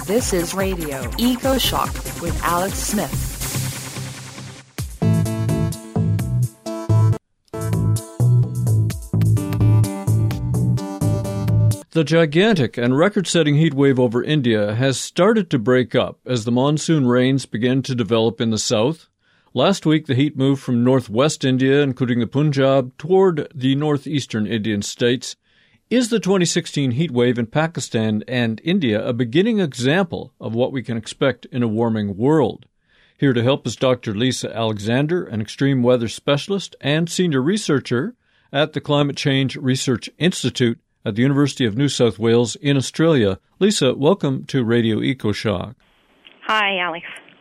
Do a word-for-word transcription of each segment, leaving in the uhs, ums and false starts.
This is Radio Eco Shock with Alex Smith. The gigantic and record-setting heat wave over India has started to break up as the monsoon rains begin to develop in the south. Last week, the heat moved from northwest India, including the Punjab, toward the northeastern Indian states. Is the twenty sixteen heat wave in Pakistan and India a beginning example of what we can expect in a warming world? Here to help is Doctor Lisa Alexander, an extreme weather specialist and senior researcher at the Climate Change Research Institute at the University of New South Wales in Australia. Lisa, welcome to Radio EcoShock. Hi, Alex.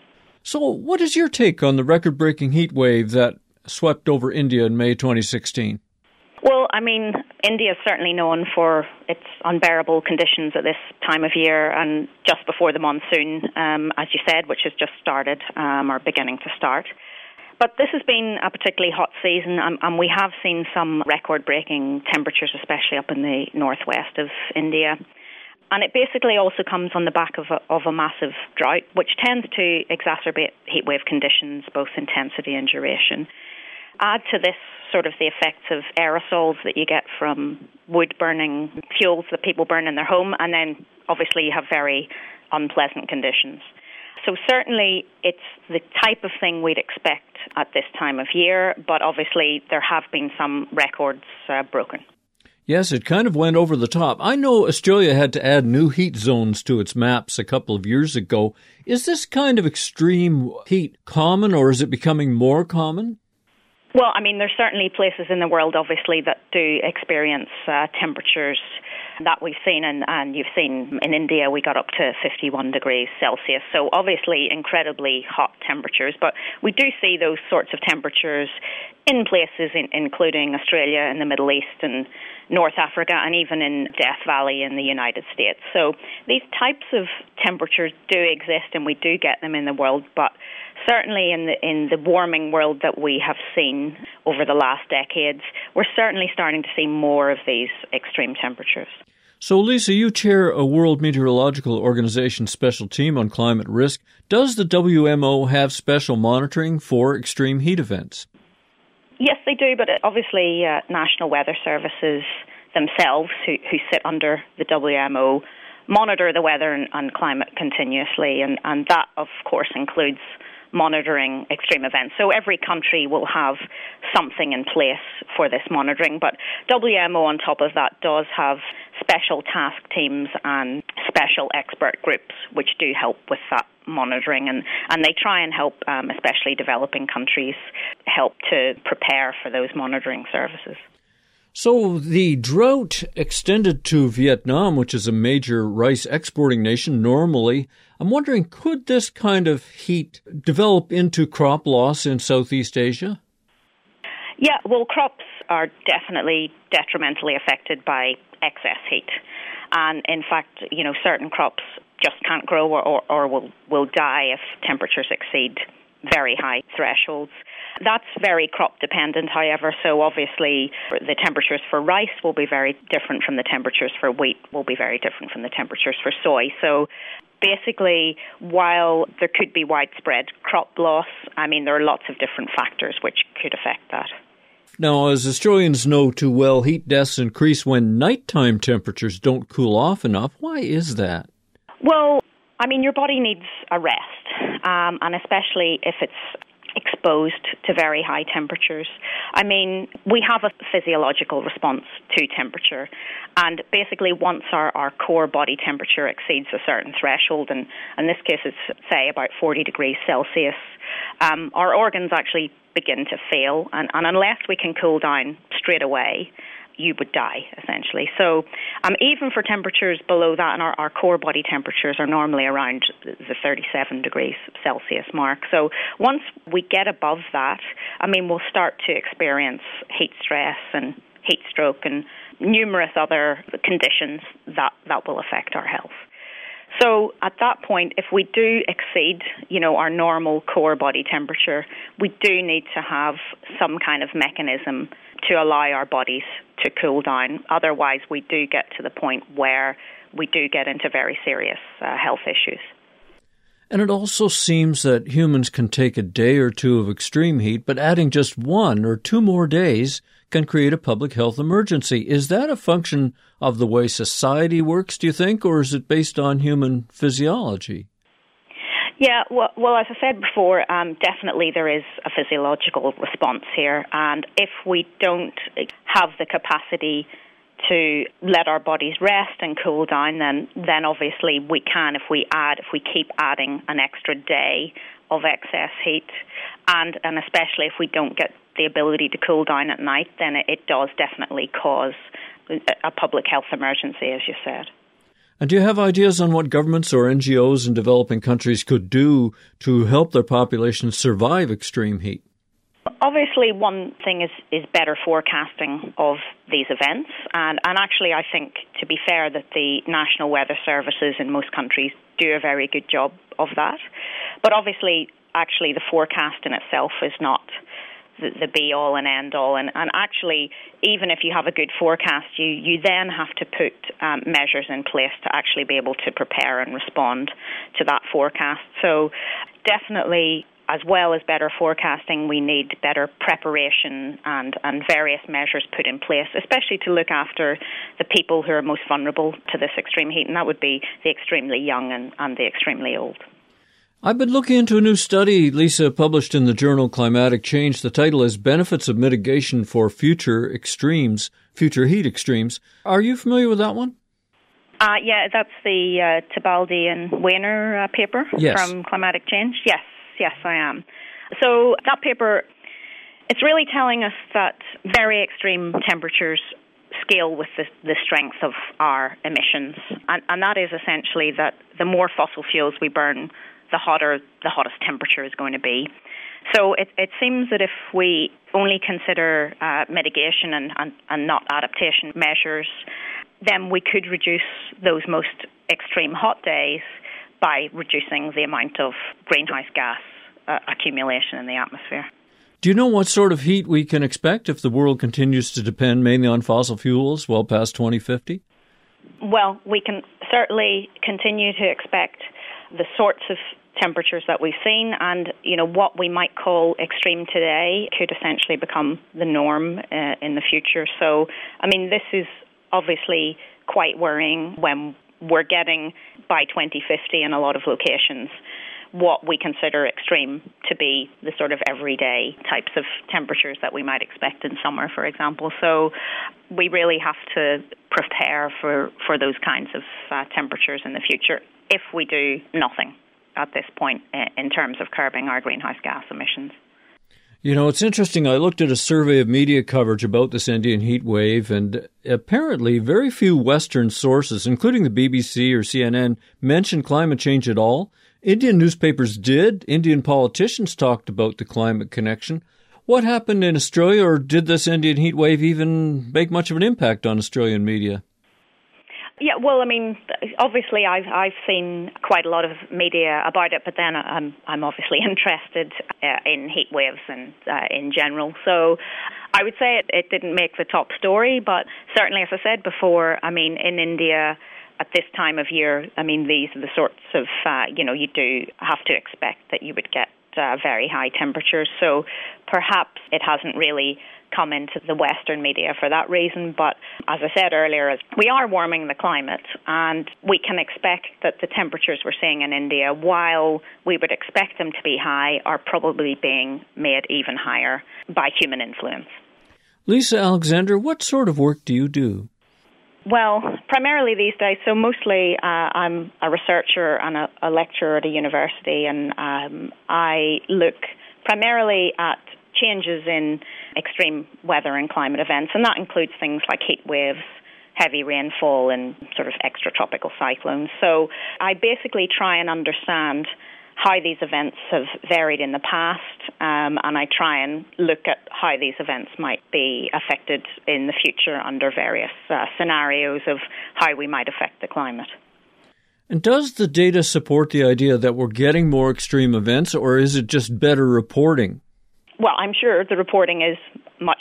So what is your take on the record-breaking heat wave that swept over India in May twenty sixteen? Well, I mean, India is certainly known for its unbearable conditions at this time of year and just before the monsoon, um, as you said, which has just started um, or beginning to start. But this has been a particularly hot season, and, and we have seen some record-breaking temperatures, especially up in the northwest of India. And it basically also comes on the back of a, of a massive drought, which tends to exacerbate heatwave conditions, both intensity and duration. Add to this sort of the effects of aerosols that you get from wood-burning fuels that people burn in their home, and then obviously you have very unpleasant conditions. So certainly it's the type of thing we'd expect at this time of year, but obviously there have been some records uh, broken. Yes, it kind of went over the top. I know Australia had to add new heat zones to its maps a couple of years ago. Is this kind of extreme heat common, or is it becoming more common? Well, I mean, there's certainly places in the world, obviously, that do experience uh, temperatures that we've seen, and, and you've seen in India we got up to fifty-one degrees Celsius, so obviously incredibly hot temperatures, but we do see those sorts of temperatures in places in, including Australia and the Middle East and North Africa and even in Death Valley in the United States. So these types of temperatures do exist and we do get them in the world, but certainly in the in the warming world that we have seen over the last decades, we're certainly starting to see more of these extreme temperatures. So, Lisa, you chair a World Meteorological Organization special team on climate risk. Does the W M O have special monitoring for extreme heat events? Yes, they do, but obviously uh, National Weather Services themselves, who, who sit under the W M O, monitor the weather and, and climate continuously, and, and that, of course, includes monitoring extreme events. So every country will have something in place for this monitoring, but W M O on top of that does have special task teams and special expert groups which do help with that monitoring, and, and they try and help, um, especially developing countries, help to prepare for those monitoring services. So the drought extended to Vietnam, which is a major rice exporting nation normally. I'm wondering, could this kind of heat develop into crop loss in Southeast Asia? Yeah, well, crops are definitely detrimentally affected by excess heat. And in fact, you know, certain crops just can't grow or, or, or will, will die if temperatures exceed very high thresholds. That's very crop dependent, however, so obviously the temperatures for rice will be very different from the temperatures for wheat, will be very different from the temperatures for soy. So basically, while there could be widespread crop loss, I mean, there are lots of different factors which could affect that. Now, as Australians know too well, heat deaths increase when nighttime temperatures don't cool off enough. Why is that? Well, I mean, your body needs a rest, um, and especially if it's exposed to very high temperatures. I mean, we have a physiological response to temperature, and basically once our, our core body temperature exceeds a certain threshold, and in this case it's, say, about forty degrees Celsius, um, our organs actually begin to fail, and, and unless we can cool down straight away, you would die, essentially. So um, even for temperatures below that, and our, our core body temperatures are normally around the thirty-seven degrees Celsius mark. So once we get above that, I mean, we'll start to experience heat stress and heat stroke and numerous other conditions that, that will affect our health. So at that point, if we do exceed, you know, our normal core body temperature, we do need to have some kind of mechanism to allow our bodies to cool down. Otherwise, we do get to the point where we do get into very serious uh, health issues. And it also seems that humans can take a day or two of extreme heat, but adding just one or two more days can create a public health emergency. Is that a function of the way society works, do you think, or is it based on human physiology? Yeah, well, well as I said before, um, definitely there is a physiological response here. And if we don't have the capacity to let our bodies rest and cool down, then then obviously we can if we add, if we keep adding an extra day of excess heat, and, and especially if we don't get the ability to cool down at night, then it, it does definitely cause a public health emergency, as you said. And do you have ideas on what governments or N G Os in developing countries could do to help their populations survive extreme heat? Obviously, one thing is, is better forecasting of these events. And, and actually, I think, to be fair, that the National Weather Services in most countries do a very good job of that. But obviously, actually, the forecast in itself is not the, the be-all and end-all. And, and actually, even if you have a good forecast, you, you then have to put um, measures in place to actually be able to prepare and respond to that forecast. So definitely, as well as better forecasting, we need better preparation and, and various measures put in place, especially to look after the people who are most vulnerable to this extreme heat, and that would be the extremely young and, and the extremely old. I've been looking into a new study, Lisa, published in the journal Climatic Change. The title is Benefits of Mitigation for Future Extremes, Future Heat Extremes. Are you familiar with that one? Uh, yeah, that's the uh, Tibaldi and Weiner uh, paper yes. from Climatic Change. Yes. Yes, I am. So that paper, it's really telling us that very extreme temperatures scale with the, the strength of our emissions. And, and that is essentially that the more fossil fuels we burn, the hotter the hottest temperature is going to be. So it, it seems that if we only consider uh, mitigation and, and, and not adaptation measures, then we could reduce those most extreme hot days by reducing the amount of greenhouse gas uh, accumulation in the atmosphere. Do you know what sort of heat we can expect if the world continues to depend mainly on fossil fuels well past twenty fifty? Well, we can certainly continue to expect the sorts of temperatures that we've seen, and you know what we might call extreme today could essentially become the norm uh, in the future. So, I mean, this is obviously quite worrying when we're getting by twenty fifty in a lot of locations what we consider extreme to be the sort of everyday types of temperatures that we might expect in summer, for example. So we really have to prepare for, for those kinds of uh, temperatures in the future if we do nothing at this point in terms of curbing our greenhouse gas emissions. You know, it's interesting. I looked at a survey of media coverage about this Indian heat wave, and apparently very few Western sources, including the B B C or C N N, mentioned climate change at all. Indian newspapers did. Indian politicians talked about the climate connection. What happened in Australia, or did this Indian heat wave even make much of an impact on Australian media? Yeah, well, I mean, obviously, I've I've seen quite a lot of media about it, but then I'm I'm obviously interested uh, in heat waves and uh, in general. So I would say it, it didn't make the top story, but certainly, as I said before, I mean, in India at this time of year, I mean, these are the sorts of uh, you know you do have to expect that you would get uh, very high temperatures. So perhaps it hasn't really come into the Western media for that reason. But as I said earlier, we are warming the climate, and we can expect that the temperatures we're seeing in India, while we would expect them to be high, are probably being made even higher by human influence. Lisa Alexander, what sort of work do you do? Well, primarily these days, so mostly uh, I'm a researcher and a, a lecturer at a university, and um, I look primarily at changes in extreme weather and climate events, and that includes things like heat waves, heavy rainfall, and sort of extratropical cyclones. So I basically try and understand how these events have varied in the past, um, and I try and look at how these events might be affected in the future under various uh, scenarios of how we might affect the climate. And does the data support the idea that we're getting more extreme events, or is it just better reporting? Well, I'm sure the reporting is much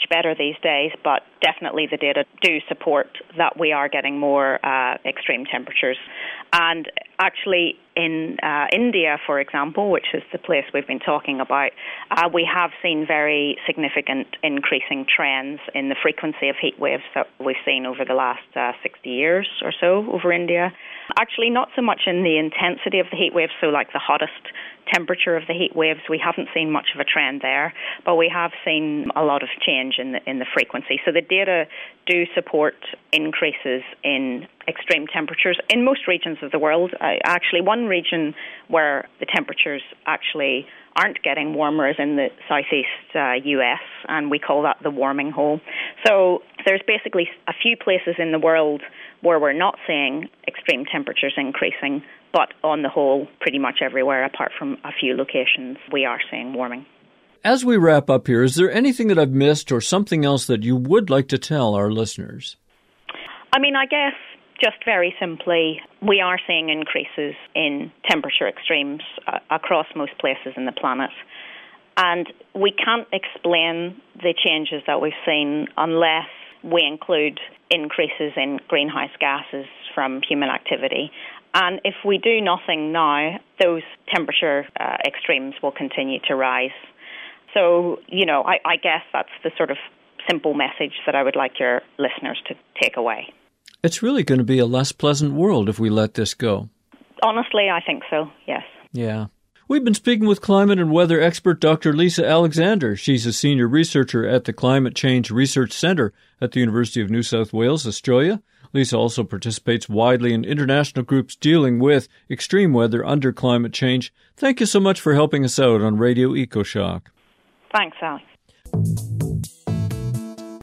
better these days, but definitely the data do support that we are getting more uh, extreme temperatures. And actually in uh, India, for example, which is the place we've been talking about, uh, we have seen very significant increasing trends in the frequency of heat waves that we've seen over the last uh, sixty years or so over India. Actually, not so much in the intensity of the heat waves, so like the hottest temperature of the heat waves, we haven't seen much of a trend there, but we have seen a lot of change in the, in the frequency. So the data do support increases in extreme temperatures in most regions of the world. Uh, actually, one region where the temperatures actually aren't getting warmer is in the southeast uh, U S, and we call that the warming hole. So there's basically a few places in the world where we're not seeing extreme temperatures increasing, but on the whole, pretty much everywhere apart from a few locations, we are seeing warming. As we wrap up here, is there anything that I've missed or something else that you would like to tell our listeners? I mean, I guess just very simply, we are seeing increases in temperature extremes uh, across most places in the planet. And we can't explain the changes that we've seen unless we include increases in greenhouse gases from human activity. And if we do nothing now, those temperature uh, extremes will continue to rise. So, you know, I, I guess that's the sort of simple message that I would like your listeners to take away. It's really going to be a less pleasant world if we let this go. Honestly, I think so, yes. Yeah. We've been speaking with climate and weather expert Doctor Lisa Alexander. She's a senior researcher at the Climate Change Research Centre at the University of New South Wales, Australia. Lisa also participates widely in international groups dealing with extreme weather under climate change. Thank you so much for helping us out on Radio EcoShock. Thanks, Alex.